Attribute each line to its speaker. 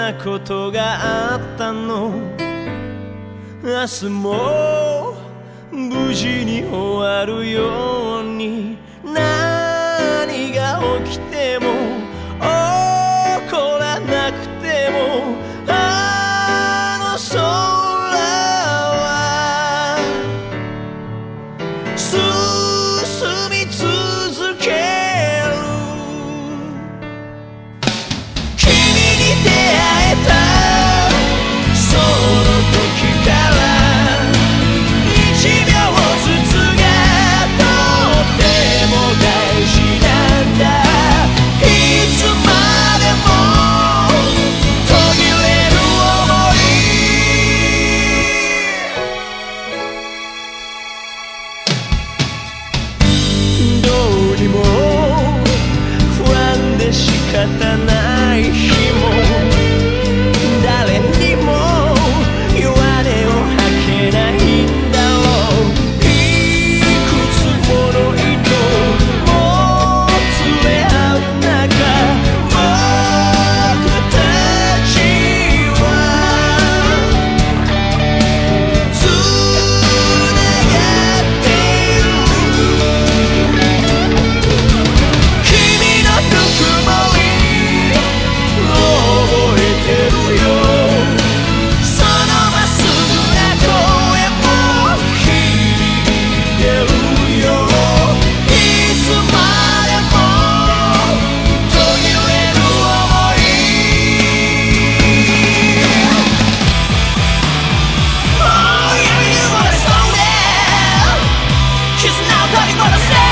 Speaker 1: なことがあったの。明日も無事に終わるように、何が起きても怒らなくても、あの空は進み続ける。君に出会えたその時から1秒ずつがとっても大事なんだ。いつまでも途切れる想い。どうにも不安で仕方ない日も、誰にも弱音を吐けないんだろう。いくつもの糸もつれ合う中、僕たちはつながっている。君のぬくもり覚えてるよ。そのまっすぐな声も響いてるよ。いつまでも途切れる想い。Oh, you wanna slow down 絆を取り戻せ。